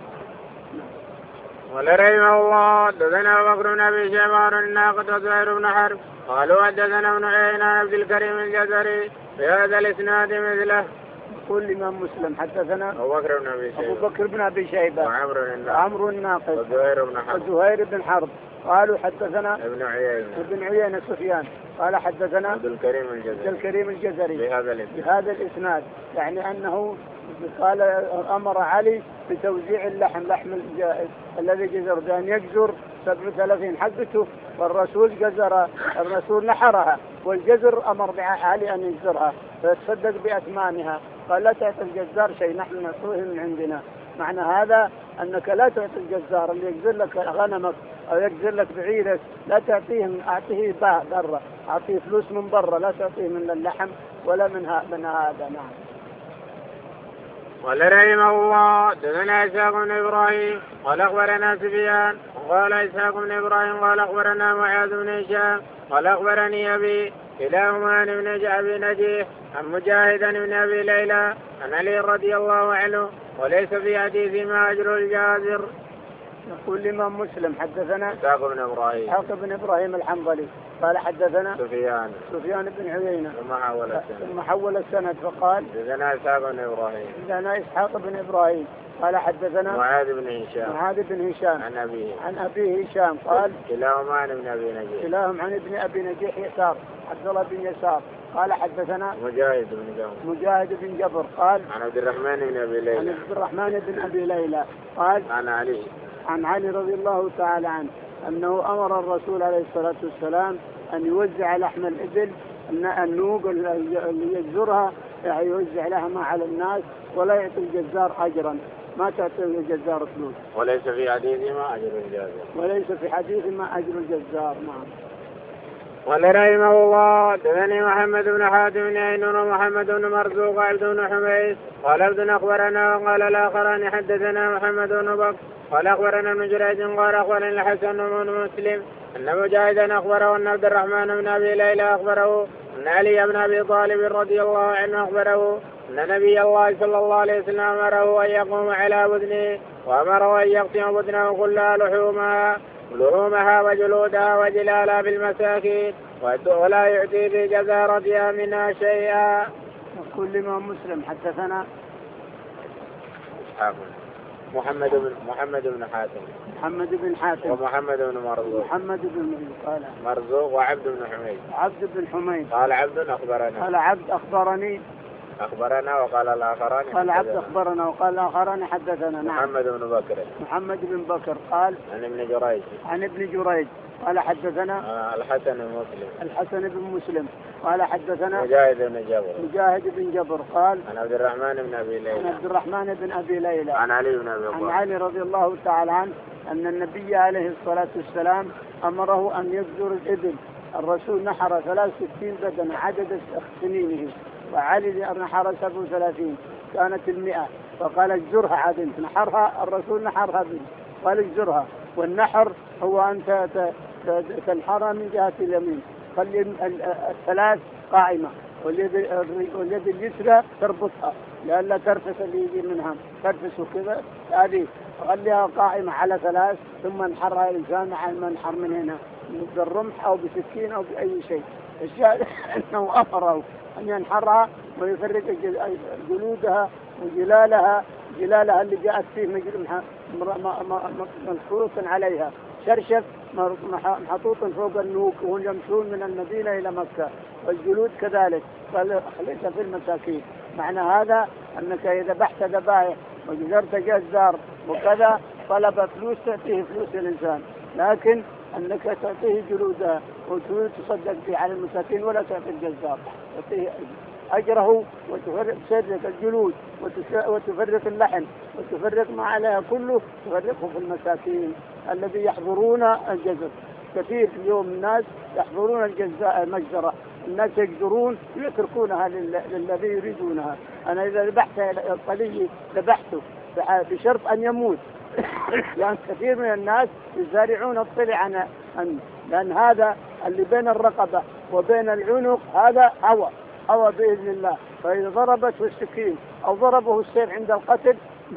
قال رحمه الله حدثنا بكر بن أبي شيبة الناقد وزهير بن حرب قالوا حدثنا ابن عيينة عبد الكريم الجزري بهذا الإسناد مثله. يقول الإمام مسلم حدثنا أبو بكر بن أبي شيبة وعمرو الناقد وزهير بن حرب قالوا حدثنا ابن عيينة سفيان قال حدثنا عبد الكريم الجزري بهذا الإسناد، يعني أنه قال أمر علي بتوزيع لحم الذي جزر بأن يجزر 37 حقته، والرسول الرسول نحرها، والجزر أمر علي أن يجزرها فيتصدق بأثمانها. قال لا تعطي الجزار شيء، نحن نعطيه من عندنا. معنى هذا أنك لا تعطي الجزار اللي يجزر لك غنمك أو يجزر لك بعيرك، لا تعطيه، أعطيه برا، أعطيه فلوس من برا، لا تعطيه من اللحم ولا من هذا. نعم. قال رحمه الله حدثنا إسحاق بن إبراهيم قال أخبرنا سفيان قال إسحاق بن إبراهيم قال أخبرنا معاذ بن هشام قال أخبرني أبي كلاهما عن ابن أبي نجيح عن مجاهد بن أبي ليلى عن علي رضي الله عنه وليس في حديث ما أجر الجازر. يقول الإمام مسلم حدثنا إسحاق بن إبراهيم الحنظلي قال حدثنا سفيان بن عيينة ثم حول السند فقال حدثنا إسحاق بن إبراهيم قال حدثنا معاذ بن هشام عن أبيه هشام قال كلاهم عن ابن أبي نجيح يسار عبد الله بن يسار قال حدثنا مجاهد بن جبر قال عن عبد الرحمن بن أبي ليلى قال عن علي رضي الله تعالى عنه أنه أمر الرسول عليه الصلاة والسلام أن يوزع لحم الإبل، النوق اللي يجزرها يعني يوزع لها ما على الناس، ولا يعطي الجزار أجرا، ما تعطي الجزار فلوس. وليس في حديث ما أجر الجزار. نعم. قال رحمه الله حدثني محمد بن حاتم بن عينون ومحمد بن مرزوق وعبد بن حميد قال ابن أخبرنا وقال الآخران حدثنا محمد بن بكر قال أخبرنا ابن جريج قال أخبرنا الحسن بن مسلم أن مجاهدا أخبره أن عبد الرحمن بن أبي ليلى أخبره أن علي بن أبي طالب رضي الله عنه أخبره أن نبي الله صلى الله عليه وسلم أمره أن يقوم على بدنه وأمره أن يقسم بدنه كلها لحومها وجلودها وجلالها بالمساكين ولا يعطي بجزارتها منها شيئا. كل ما مسلم حدثنا محمد بن حاتم ومحمد بن مرزوق قال مرزوق وعبد بن حميد قال عبد أخبرني وقال الآخران قال عبد أخبرنا وقال الآخران حدثنا. محمد بن بكر قال عن ابن جريج قال حدثنا الحسن بن مسلم قال حدثنا مجاهد بن جبر قال عن عبد الرحمن بن أبي ليلى عن علي رضي الله تعالى عنه أن النبي عليه الصلاة والسلام أمره أن يجزر الإبل. الرسول نحر 63 بدنة عدد سنينه، وعلي نحر 37 كانت 100، فقال اجزرها عاد نحرها. الرسول نحرها قال اجزرها، والنحر هو أن تنحرها من جهة اليمين، خلي الثلاث قائمة، واليد اليسرى تربطها لئلا ترفس اللي يجي منها ترفس وكذا، هذه خليها قائمة على 3 ثم انحرها الإنسان مع المنحر من هنا بالرمح أو بسكين أو بأي شيء. الشاهد أنه أمره أن ينحرها ويفرق جلودها وجلالها اللي جاءت فيه ملحوظ عليها شرشف محطوط فوق النوك وهم يمشون من المدينة إلى مكة، والجلود كذلك خليتها في المساكين. معنى هذا أنك إذا بحث ذبائح وجزرت جزار وكذا طلب فلوس تعطيه فلوس الإنسان، لكن أنك تعطيه جلودها وتصدق به على المساكين ولا تعطي الجزار، تعطيه أجره وتفرق الجلود وتفرق اللحم وتفرق ما عليها كله، تفرقه في المساكين الذي يحضرون الجزر. كثير اليوم الناس يحضرون المجزرة، الناس يجزرون ويتركونها للذي يريدونها. أنا إذا ذبحت الطلي ذبحته بشرط أن يموت لأن كثير من الناس يزارعون الطلع لأن هذا اللي بين الرقبة وبين العنق هذا هوى بإذن الله، فإذا ضربته السكين أو ضربه السيف عند القتل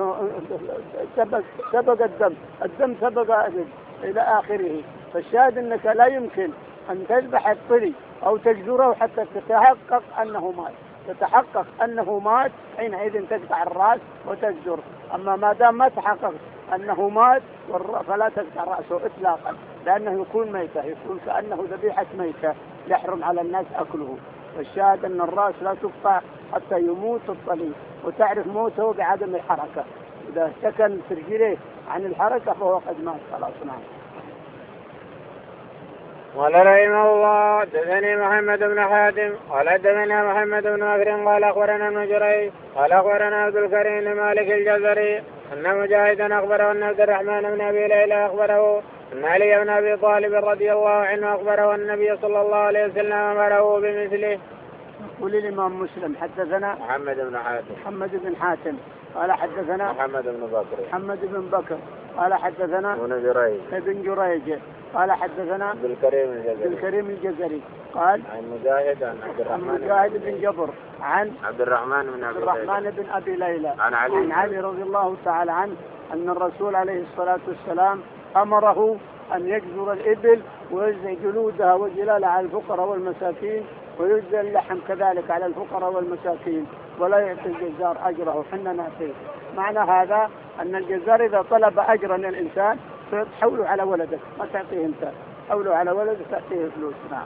سبق الدم سبق إلى آخره. فالشاهد أنك لا يمكن أن تذبح الطلي أو تجزره حتى تتحقق أنه مات، تتحقق أنه مات حينئذ تقطع الرأس وتجزر. أما ما دام ما تحقق أنه مات فلا تقطع رأسه إطلاقا، لأنه يكون ميتة، يكون كأنه ذبيحة ميتة يحرم على الناس أكله. والشاهد أن الرأس لا تقطع حتى يموت الطليق، وتعرف موته بعدم الحركة. إذا سكن رجليه عن الحركة فهو قد مات خلاص. نعم. قال رحمه الله حدثني محمد بن حاتم قال حدثنا محمد بن بكر قال اخبرنا ابن جريج قال اخبرنا عبد الكريم بن مالك الجزري ان مجاهدا اخبره ان عبد الرحمن بن ابي ليلى اخبره ان علي بن ابي طالب رضي الله عنه اخبره ان النبي صلى الله عليه وسلم امره بمثله. يقول الإمام مسلم حدثنا محمد بن حاتم قال حدثنا محمد بن بكر قال حدثنا ابن جريج قال حدثنا عبد الكريم الجزري قال عن مجاهد بن جبر عن عبد الرحمن بن أبي ليلى عن علي رضي الله تعالى عنه أن الرسول عليه الصلاة والسلام أمره أن يجزر الإبل ويجزي جلودها وجلالها على الفقراء والمساكين، ويجزي اللحم كذلك على الفقراء والمساكين، ولا يعطي الجزار أجره حنا نعطيه. معنى هذا أن الجزار إذا طلب أجرا للإنسان فتحوله على ولدك، ما تعطيه أنت، حوله على ولدك تعطيه فلوس. نعم.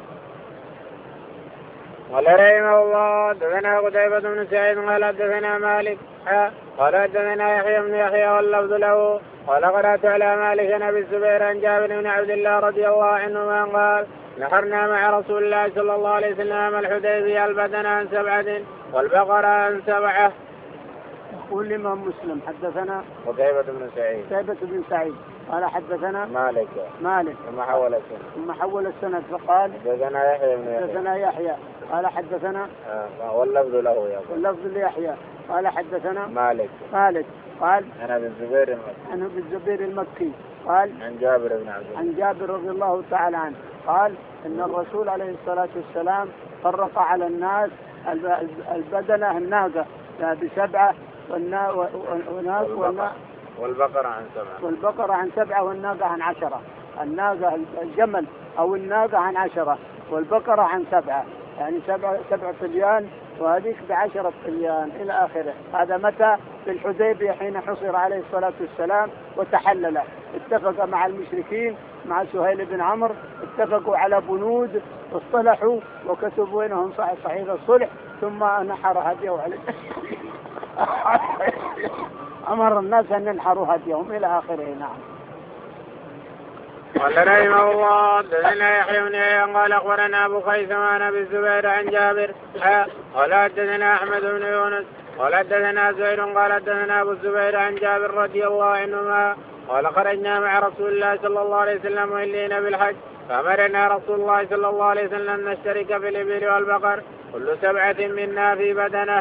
قال رحمه الله حدثنا قتيبة بن سعيد قال حدثنا مالك قال حدثنا يحيى بن يحيى واللفظ له قال قرأت على مالك بن أبي الزبير عن جابر بن عبد الله رضي الله عنهما قال نحرنا مع رسول الله صلى الله عليه وسلم الحديبية البدن عن 7 والبقرة عن 7. يقول الإمام مسلم حدثنا قتيبة بن سعيد قال حدثنا مالك ثم حول السند فقال حدثنا يحيى قال حدثنا واللفظ له واللفظ ليحيى قال حدثنا مالك قال عن أبي الزبير المكي قال عن جابر رضي الله تعالى عنه قال إن الرسول عليه الصلاة والسلام فرق على الناس البدنة الناقة ب7 والبقرة عن 7 والناقة عن 10. الناقة الجمل أو الناقة عن 10 والبقرة عن 7، يعني 7 طليان وهذيك ب10 طليان إلى آخره. هذا متى؟ في الحديبية حين حصر عليه الصلاة والسلام وتحلل، اتفق مع المشركين مع سهيل بن عمرو، اتفقوا على بنود واصطلحوا وكتبوا بينهم صحيح الصلح، ثم نحر هديه عليه أمر الناس أن ينحروا هديهم إلى آخره. نعم. قال رحمه الله حدثنا يحيى بن يحيى قال اخبرنا ابو خيثمة عن ابي الزبير عن جابر قال حدثنا احمد بن يونس قال حدثنا زهير قال حدثنا ابو الزبير عن جابر رضي الله عنهما قال خرجنا مع رسول الله صلى الله عليه وسلم مهلين بالحج فامرنا رسول الله صلى الله عليه وسلم ان نشترك في الابل والبقر كل 7 منا في بدنه.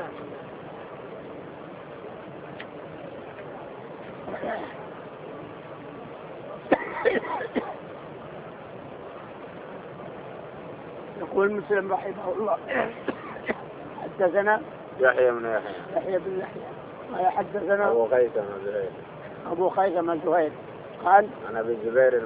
يقول مسلم رحمه الله حدثنا يحيى بن قال حدثنا أبو خيثمة زهير قال عن أبي الزبير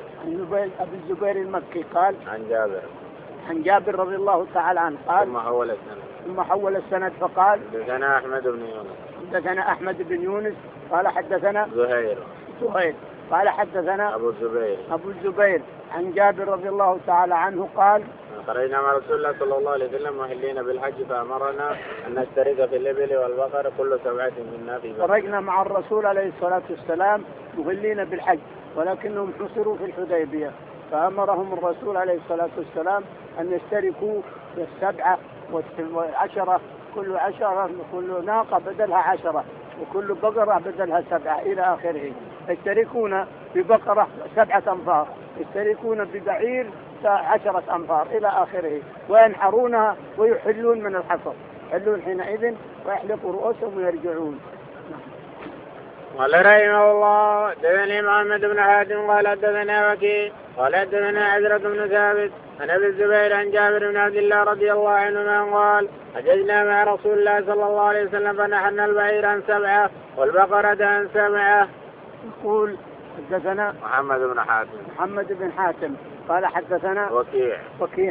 المكي قال عن جابر رضي الله تعالى عنه قال ثم حول السند فقال حدثنا أحمد بن يونس قال حدثنا زهير قال حدثنا أبو الزبير عن جابر رضي الله تعالى عنه قال خرجنا مع رسول الله صلى الله عليه وسلم مهلين بالحج فأمرنا أن نشترك في الإبل والبقر كل 7 منا في بدنه. خرجنا مع الرسول عليه الصلاة والسلام مهلين بالحج ولكنهم حصروا في الحديبية، فأمرهم الرسول عليه الصلاة والسلام أن يشتركوا في 7 و10، كل ناقة بدلها 10 وكل بقرة بدلها 7 إلى آخره. يشتركون ببقرة 7 أنفار، يشتركون ببعير 10 أنفار إلى آخره، وينحرونها ويحلون من الحصر، يحلون حينئذ ويحلقوا رؤوسهم ويرجعون. قال رحمه الله حدثني محمد بن حاتم قال حدثنا وكيع قال حدثنا عزرة بن ثابت عن ابي الزبير عن جابر بن عبد الله رضي الله عنهما قال حججنا مع رسول الله صلى الله عليه وسلم فنحرنا البعير عن 7 والبقرة عن 7. يقول حدثنا محمد بن حاتم قال حدثنا وكيع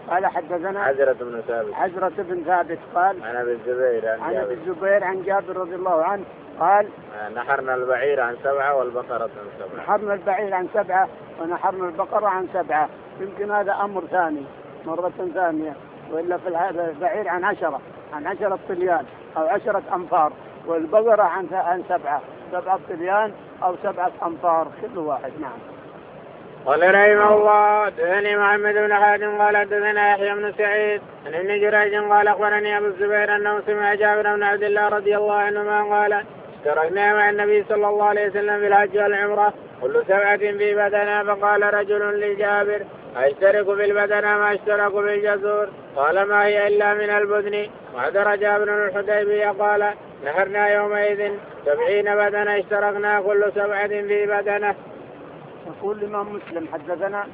قال حدثنا عزرة بن ثابت قال عن أبي الزبير عن جابر رضي الله عنه قال نحرنا البعير عن 7 والبقرة عن 7. نحرنا البعير عن 7 ونحرنا البقرة عن 7. يمكن هذا أمر ثاني مرة ثانية، وإلا في البعير عن 10 طليان أو 10 أنفار، والبقرة عن 7 طليان أو 7 أنفار كل واحد. نعم. قال رحمه الله حدثني محمد بن حاتم قال حدثنا يحيى بن سعيد عن ابن جريج قال اخبرني ابو الزبير انه سمع جابر بن عبد الله رضي الله عنهما قال اشتركنا مع النبي صلى الله عليه وسلم في الحج والعمره كل 7 في بدنه، فقال رجل لجابر اشترك في البدنه ما اشترك في الجزور؟ قال ما هي الا من البدن. وحضر جابر الحديبيه قال نحرنا يومئذ 70 بدنه اشتركنا كل 7 في بدنه. يقول الإمام مسلم حدثنا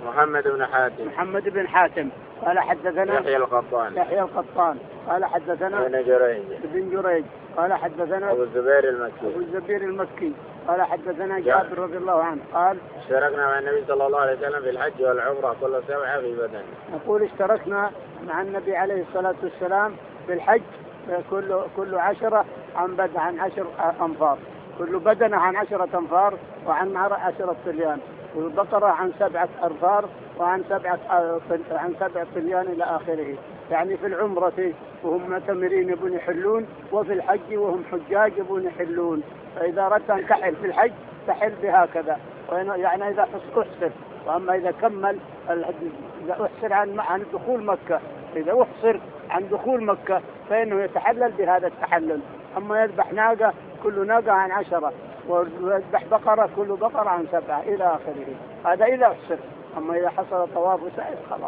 محمد بن حاتم قال حدثنا يحيى القطان قال حدثنا ابن جريج قال حدثنا أبو الزبير المكي قال حدثنا جابر رضي الله عنه قال اشتركنا مع النبي صلى الله عليه وسلم في الحج والعمرة كل 7 في بدنه. يقول اشتركنا مع النبي عليه الصلاة والسلام في الحج كل 10 عن 10 أنفار، كل بدنه عن 10 أنفار وعن 10 طليان، والبقرة عن 7 أنفار وعن 7 طليان إلى آخره. يعني في العمرة وهم معتمرين يبون يحلون، وفي الحج وهم حجاج يبون يحلون. فإذا أردت أن تحل في الحج تحل بهكذا، يعني إذا أحسر. وأما إذا كمل إذا أحسر عن دخول مكة، إذا أحسر عن دخول مكة فإنه يتحلل بهذا التحلل. أما يذبح ناقة كل ناقة عن 10، ويذبح بقرة كل بقرة عن 7 إلى آخره. هذا إذا أحسر. أما إذا حصل طواف وسعي خلاص.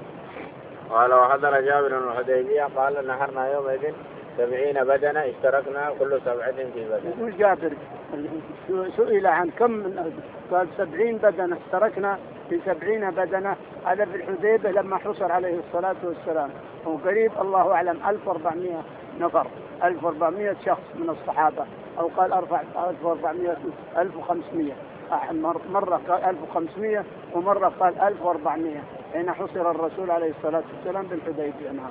قال وحضر جابر بن الحديبية قال نحرنا يومئذ 70 بدنة اشتركنا كل 7 في بدنة. يقول جابر سئل عن كم، قال 70 بدنة اشتركنا في 70 بدنة. هذا في الحديبية لما حصر عليه الصلاة والسلام، وقريب الله أعلم 1400 نفر، 1400 شخص من الصحابة، أو قال 1400 1500. مرة قال 1500 ومرة قال 1400 حين حصر الرسول عليه الصلاة والسلام بالحديبية. نعم.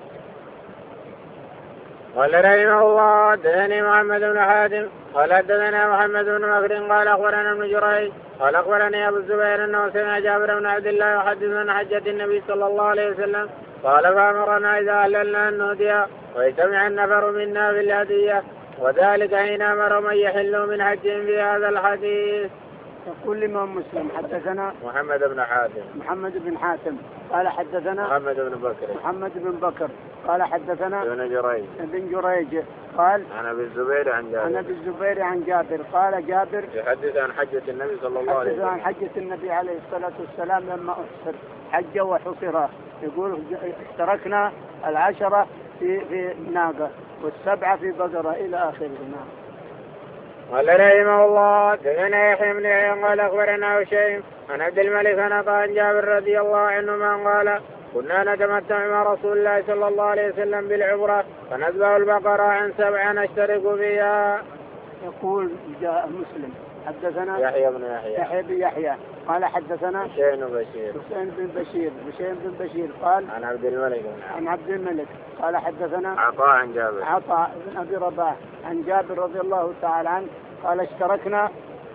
قال رحمه الله حدثني محمد بن حاتم قال حدثنا محمد بن مكر قال اخبرنا ابن جريج قال اخبرني ابو الزبير انه سمع جابر بن عبد الله يحدث عن حجة النبي صلى الله عليه وسلم قال فامرنا اذا اهللنا ان نهدي ويجتمع النفر منا في الهدية، وذلك حين امر من يحل من حج في هذا الحديث. يقول الإمام مسلم حدثنا محمد بن حاتم قال حدثنا محمد بن بكر قال حدثنا ابن جريج قال عن ابي الزبير عن جابر قال جابر يحدث عن حجة النبي صلى الله عليه وسلم، عن حجة النبي عليه الصلاة والسلام لما أحصر حج وحصر. يقول اشتركنا 10 في ناقة و7 في بقرة إلى آخره. قال رحمه الله حدثنا يحيى بن يحيى قال اخبرنا هشيم عن عبد الملك عن جابر رضي الله عنهما قال كنا نتمتع مع رسول الله صلى الله عليه وسلم بالعمرة فنذبح البقرة عن 7 نشترك فيها. يقول جاء مسلم حدثنا يحيى بن يحيى قال حدثنا حسين بن بشير قال عن عبد الملك قال حدثنا عطاء بن أبي رباح عن جابر رضي الله تعالى عنه قال اشتركنا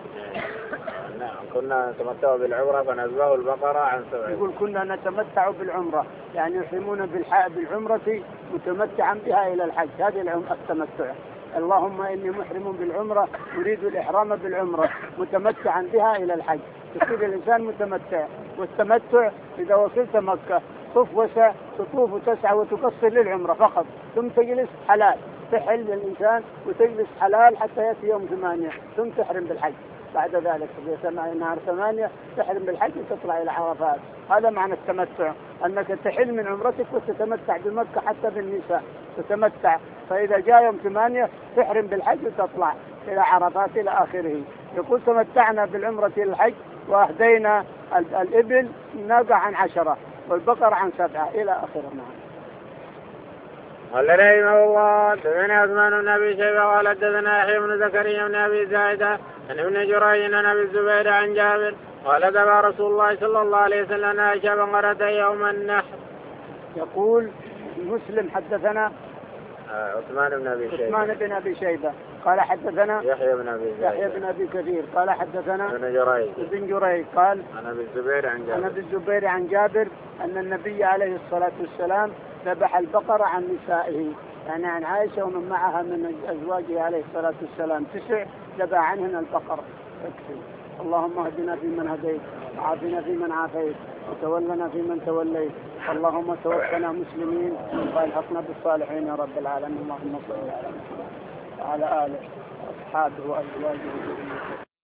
كنا نتمتع بالعمرة فنذبح البقرة عن 7. يقول كنا نتمتع بالعمرة، يعني يحرمون بالعمرة متمتعا بها إلى الحج. هذه التمتع. اللهم إني محرم بالعمرة أريد الإحرام بالعمرة متمتعا بها إلى الحج. يصير الإنسان متمتع. والتمتع إذا وصلت مكة تطوف وتسعى وتقصر للعمرة فقط، ثم تجلس حلال، تحل الإنسان وتجلس حلال حتى يأتي يوم 8 ثم تحرم بالحج. بعد ذلك في نهار 8 تحرم بالحج وتطلع إلى عرفات. هذا معنى التمتع، أنك تحل من عمرتك وتتمتع بمكة حتى بالنساء تتمتع. فإذا جاء يوم 8 تحرم بالحج وتطلع إلى عرفات إلى آخره. يقول تمتعنا بالعمرة إلى الحج وأهدينا الإبل ناقة عن 10 والبقر عن 7 إلى آخره. قال رحمه الله حدثنا عثمان بن ابي شيبه قال حدثنا يحيى بن زكريا بن ابي زايده عن ابن جريج عن ابي الزبير عن جابر قال ذبح رسول الله صلى الله عليه وسلم عائشة بقرة يوم النحر. يقول مسلم حدثنا عثمان بن أبي شيبة قال حدثنا يحيى بن أبي كثير قال حدثنا ابن جريج قال عن أبي الزبير عن جابر أن النبي عليه الصلاة والسلام ذبح البقرة عن نسائه، يعني عن عائشة ومن معها من أزواجه عليه الصلاة والسلام 9 ذبح عنهن البقرة. يكفي. اللهم اهدنا فيمن هديت وعافنا فيمن عافيت وتولنا فيمن توليت، اللهم توفنا مسلمين والحقنا بالصالحين يا رب العالمين. اللهم صل على محمد وعلى آله وأصحابه وأزواجه.